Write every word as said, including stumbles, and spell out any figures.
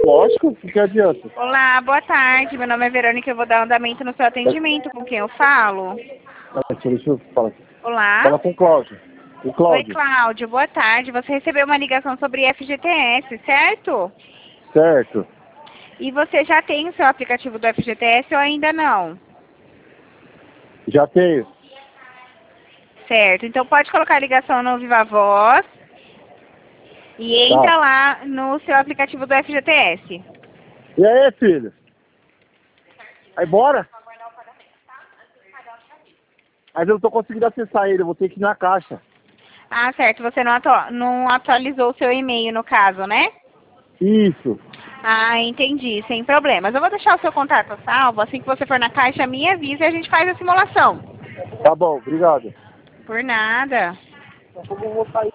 Lógico, o que adianta? Olá, boa tarde. Meu nome é Verônica. Eu vou dar andamento no seu atendimento. Com quem eu falo? Ah, deixa eu falar. Olá. Fala com o Cláudio. O Oi, Cláudio. Cláudio. Boa tarde. Você recebeu uma ligação sobre F G T S, certo? Certo. E você já tem o seu aplicativo do F G T S ou ainda não? Já tenho. Certo. Então pode colocar a ligação no Viva Voz e entra Tá. lá no seu aplicativo do F G T S. E aí, filho? Aí, bora? Mas eu não tô conseguindo acessar ele, eu vou ter que ir na caixa. Ah, certo. Você não, atu- não atualizou o seu e-mail, no caso, né? Isso. Ah, entendi. Sem problemas. Eu vou deixar o seu contato salvo. Assim que você for na caixa, me avisa e a gente faz a simulação. Tá bom, obrigado. Por nada. Daqui a pouco eu vou sair.